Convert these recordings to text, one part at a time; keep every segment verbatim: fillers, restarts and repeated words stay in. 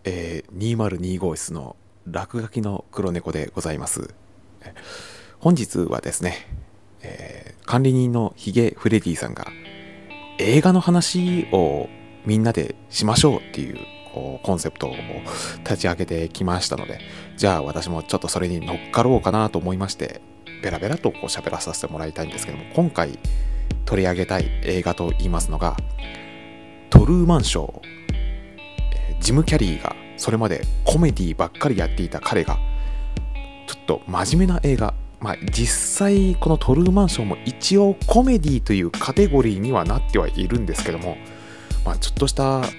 えー、にせんにじゅうご室の落書きの黒猫でございます。本日はですね、えー、管理人のヒゲフレディさんが映画の話をみんなでしましょうっていう、こうコンセプトを立ち上げてきましたので、じゃあ私もちょっとそれに乗っかろうかなと思いまして、ベラベラとこう喋らさせてもらいたいんですけども、今回取り上げたい映画と言いますのがトルーマンショー。ジム・キャリーがそれまでコメディばっかりやっていた彼がちょっと真面目な映画、まあ実際このトルーマンショーも一応コメディというカテゴリーにはなってはいるんですけども、まあちょっとした、まあ、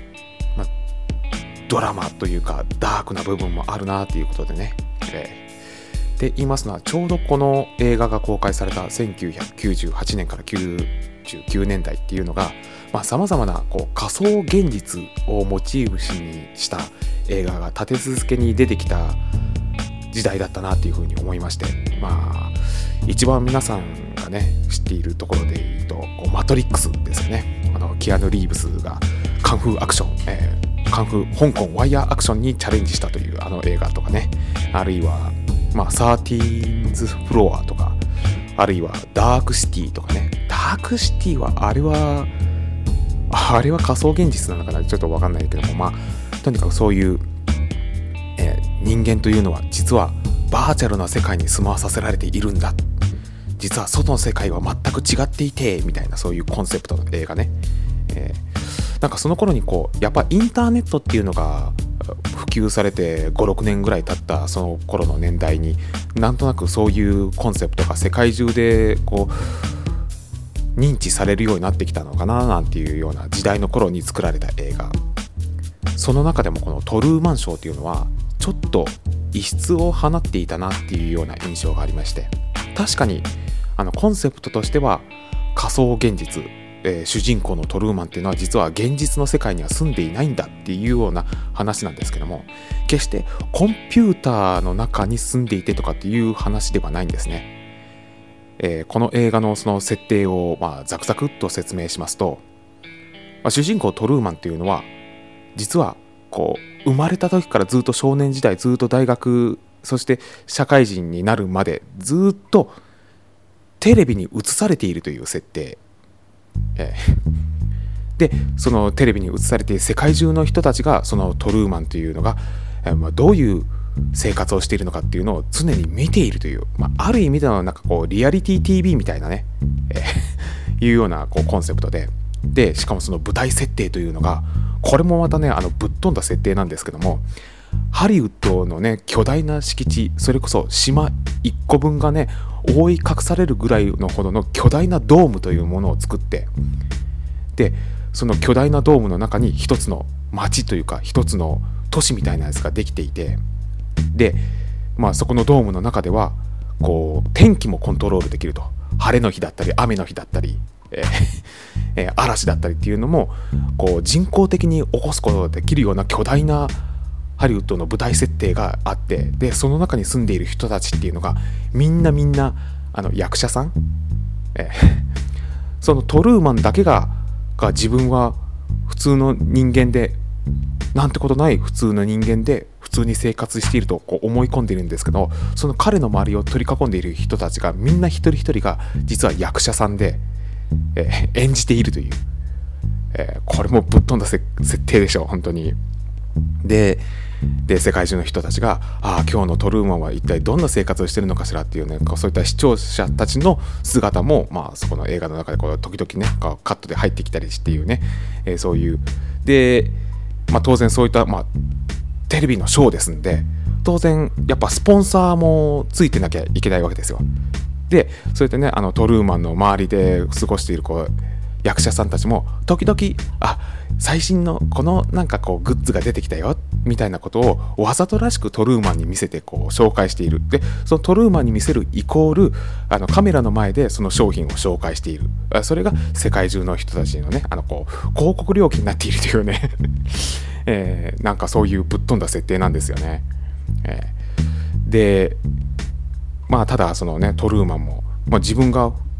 ドラマというかダークな部分もあるなということでね、えー、で言いますのは、ちょうどこの映画が公開されたせんきゅうひゃくきゅうじゅうはちねんからきゅうじゅうきゅうねんだいっていうのが、さまざ、まなこう仮想現実をモチーフにした映画が立て続けに出てきた時代だったなっていうふうに思いまして、まあ一番皆さんがね知っているところで言うと、こうマトリックスですよね。あのキアヌ・リーブスがカンフーアクション、えー、カンフー香港ワイヤーアクションにチャレンジしたというあの映画とかね、あるいはまあサーティーンズフロアとか、あるいはダークシティとかね。ダークシティはあれはあれは仮想現実なのかな、ちょっと分かんないけども、まあとにかくそういう、えー、人間というのは実はバーチャルな世界に住まわさせられているんだ、実は外の世界は全く違っていてみたいな、そういうコンセプトの映画ね、えー、なんかその頃にこうやっぱインターネットっていうのが普及されてご、ろくねんぐらい経ったその頃の年代に、なんとなくそういうコンセプトが世界中でこう認知されるようになってきたのかななんていうような時代の頃に作られた映画。その中でもこのトルーマンショーっていうのはちょっと異質を放っていたなっていうような印象がありまして、確かにあのコンセプトとしては仮想現実、えー、主人公のトルーマンっていうのは実は現実の世界には住んでいないんだっていうような話なんですけども、決してコンピューターの中に住んでいてとかっていう話ではないんですね。えー、この映画のその設定を、まあ、ザクザクっと説明しますと、まあ、主人公トルーマンっていうのは実はこう生まれた時からずっと少年時代、ずっと大学、そして社会人になるまでずっとテレビに映されているという設定、えー、でそのテレビに映されている世界中の人たちがそのトルーマンというのが、えーまあ、どういう生活をしているのかっていうのを常に見ているという、まあ、ある意味でのなんかこうリアリティ ティーブイ みたいなね、えー、いうようなこうコンセプトで、でしかもその舞台設定というのがこれもまたね、あのぶっ飛んだ設定なんですけども、ハリウッドのね巨大な敷地、それこそ島いっこぶんがね覆い隠されるぐらいのほどの巨大なドームというものを作って、でその巨大なドームの中に一つの街というか一つの都市みたいなやつができていて、で、まあ、そこのドームの中ではこう天気もコントロールできると、晴れの日だったり雨の日だったり、えーえー、嵐だったりっていうのもこう人工的に起こすことができるような巨大なハリウッドの舞台設定があって、でその中に住んでいる人たちっていうのがみんなみんなあの役者さん、えー、そのトルーマンだけがが自分は普通の人間で、なんてことない普通の人間で普通に生活しているとこう思い込んでいるんですけど、その彼の周りを取り囲んでいる人たちがみんな一人一人が実は役者さんで、えー、演じているという、えー、これもぶっ飛んだ設定でしょ本当に。でで世界中の人たちが、ああ今日のトルーマンは一体どんな生活をしているのかしらっていうね、そういった視聴者たちの姿も、まあ、そこの映画の中でこう時々ねカットで入ってきたりしていうね、えー、そういうで、まあ、当然そういった、まあ、テレビのショーですんで、当然やっぱスポンサーもついてなきゃいけないわけですよ。でそうやってね、あのトルーマンの周りで過ごしているこう役者さんたちも時々、あ最新のこのなんかこうグッズが出てきたよみたいなことをわざとらしくトルーマンに見せてこう紹介している。でそのトルーマンに見せるイコールあのカメラの前でその商品を紹介している。それが世界中の人たちのね、あのこう広告料金になっているというね、えー、なんかそういうぶっ飛んだ設定なんですよね。えー、でまあただそのねトルーマンも、まあ、自分が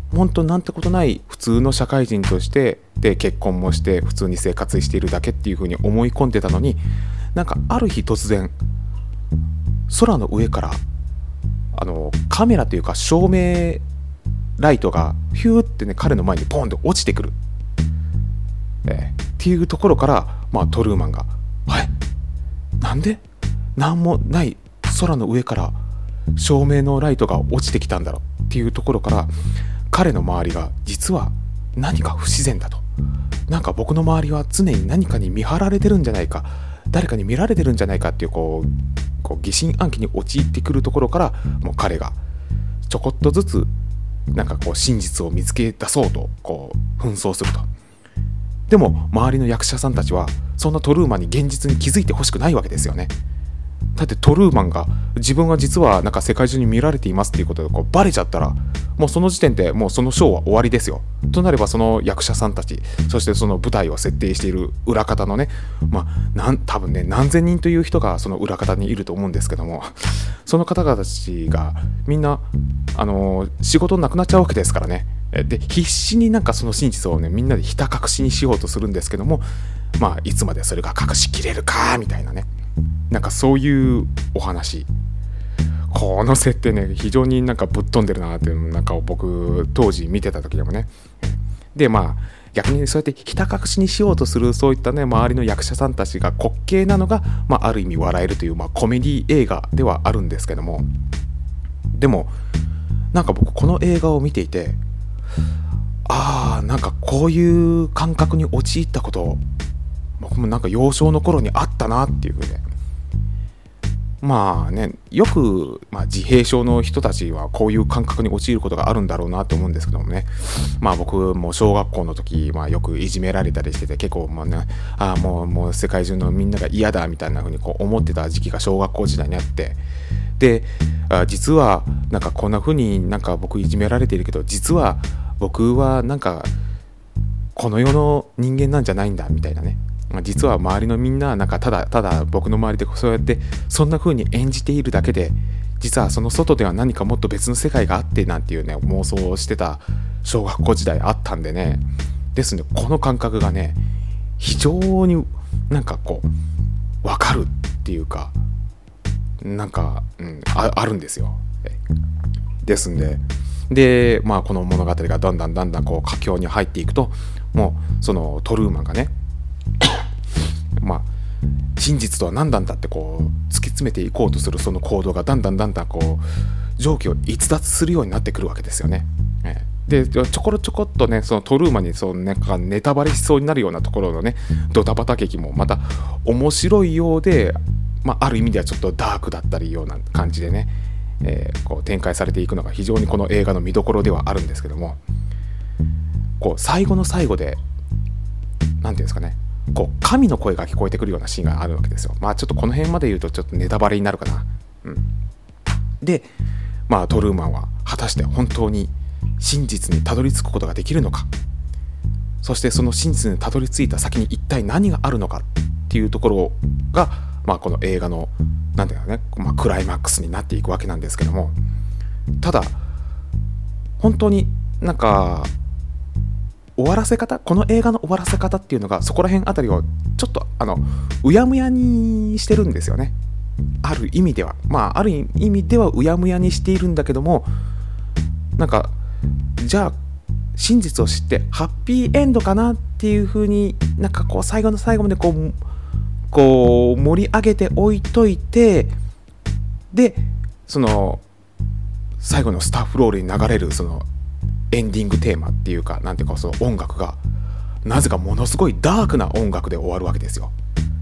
本当なんてことない普通の社会人としてで結婚もして普通に生活しているだけっていう風に思い込んでたのに、なんかある日突然空の上からあのカメラというか照明ライトがヒューってね彼の前にポンと落ちてくる、えー、っていうところから、まあ、トルーマンがはいなんでなんもない空の上から照明のライトが落ちてきたんだろうっていうところから彼の周りが実は何か不自然だと、なんか僕の周りは常に何かに見張られてるんじゃないか、誰かに見られてるんじゃないかっていうこう、こう疑心暗鬼に陥ってくるところから、もう彼がちょこっとずつなんかこう真実を見つけ出そうとこう奮争すると。でも周りの役者さんたちはそんなトルーマンに現実に気づいてほしくないわけですよね。だってトルーマンが自分が実はなんか世界中に見られていますっていうことでこうバレちゃったら、もうその時点でもうそのショーは終わりですよ。となればその役者さんたち、そしてその舞台を設定している裏方のね、まあなん多分ね何千人という人がその裏方にいると思うんですけども、その方々たちがみんなあのー、仕事なくなっちゃうわけですからね。で必死になんかその真実をねみんなでひた隠しにしようとするんですけども、まあいつまでそれが隠しきれるかみたいなね、なんかそういうお話。この設定ね非常になんかぶっ飛んでるなっていうのなんか僕当時見てた時でもね。でまあ逆にそうやってひた隠しにしようとするそういったね周りの役者さんたちが滑稽なのが、まあ、ある意味笑えるという、まあ、コメディ映画ではあるんですけども、でもなんか僕この映画を見ていて、あーなんかこういう感覚に陥ったこと僕もなんか幼少の頃にあったなっていうふうで、まあねよく、まあ、自閉症の人たちはこういう感覚に陥ることがあるんだろうなと思うんですけどもね。まあ僕も小学校の時、まあ、よくいじめられたりしてて結構まあね、ああもうもう世界中のみんなが嫌だみたいな風にこう思ってた時期が小学校時代にあって、であ実はなんかこんな風になんか僕いじめられているけど実は僕はなんかこの世の人間なんじゃないんだみたいなね、実は周りのみんななんかただただ僕の周りでそうやってそんな風に演じているだけで、実はその外では何かもっと別の世界があってなんていうね妄想をしてた小学校時代あったんでね。ですのでこの感覚がね非常になんかこう分かるっていうかなんか、うん、あ, あるんですよ。ですんででまあこの物語がだんだんだんだんこう佳境に入っていくと、もうそのトルーマンがねまあ真実とは何なんだってこう突き詰めていこうとするその行動がだんだんだんだんこう常軌を逸脱するようになってくるわけですよね。でちょころちょこっとねそのトルーマンにそのなんかネタバレしそうになるようなところのねドタバタ劇もまた面白いようで、まあ、ある意味ではちょっとダークだったりような感じでね、えー、こう展開されていくのが非常にこの映画の見どころではあるんですけども、こう最後の最後でなんていうんですかね、こう神の声が聞こえてくるようなシーンがあるわけですよ。まあちょっとこの辺まで言うとちょっとネタバレになるかな。うん、でまあトルーマンは果たして本当に真実にたどり着くことができるのか、そしてその真実にたどり着いた先に一体何があるのかっていうところが、まあ、この映画のなんていうかね、まあ、クライマックスになっていくわけなんですけども、ただ本当になんか終わらせ方、この映画の終わらせ方っていうのがそこら辺あたりをちょっとあのうやむやにしてるんですよね。ある意味ではまあある意味ではうやむやにしているんだけども、なんかじゃあ真実を知ってハッピーエンドかなっていう風になんかこう最後の最後までこうこう盛り上げておいといて、でその最後のスタッフロールに流れるそのエンディングテーマっていうかなんていうかその音楽がなぜかものすごいダークな音楽で終わるわけですよ。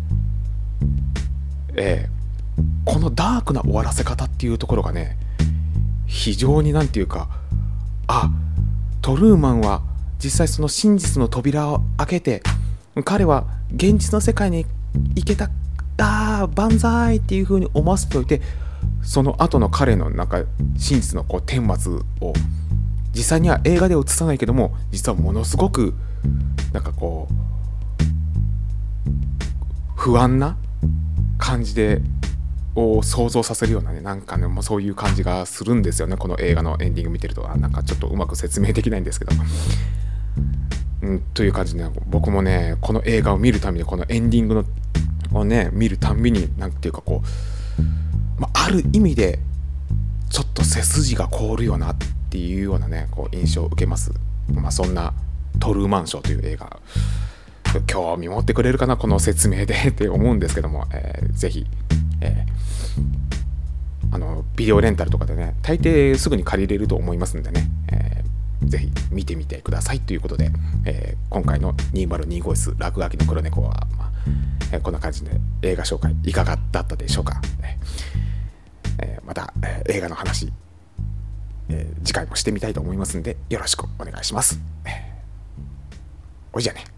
ええ、このダークな終わらせ方っていうところがね非常になんていうか、あ、トルーマンは実際その真実の扉を開けて彼は現実の世界に行けた、あー万歳っていう風に思わせておいて、その後の彼のなんか真実のこう顛末を実際には映画では映さないけども実はものすごくなんかこう不安な感じでを想像させるようなね、なんかね、もうそういう感じがするんですよね。この映画のエンディング見てると、なんかちょっとうまく説明できないんですけど、うん、という感じで、ね、僕もねこの映画を見るたびにこのエンディングのをね見るたんびになんていうかこう、まあ、ある意味でちょっと背筋が凍るよなっていうようなねこう印象を受けます。まあ、そんなトルーマンショーという映画、興味持ってくれるかなこの説明でって思うんですけども、えー、ぜひ、えー、あのビデオレンタルとかでね大抵すぐに借りれると思いますんでね、えー、ぜひ見てみてくださいということで、えー、今回のにせんにじゅうごエス落書きの黒猫は、まあえー、こんな感じで映画紹介いかがだったでしょうか。えー、また、えー、映画の話、えー、次回もしてみたいと思いますんでよろしくお願いします。えー、おいじゃね。